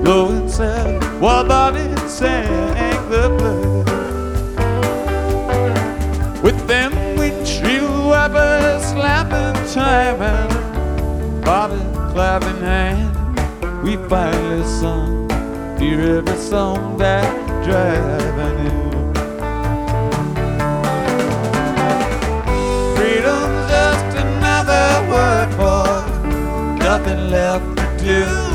Though it said, what about it sang the blood. With them windshield wipers slapping time and body clapping hand, we finally sung hear every song that driving in. Freedom's just another word for nothing left to do.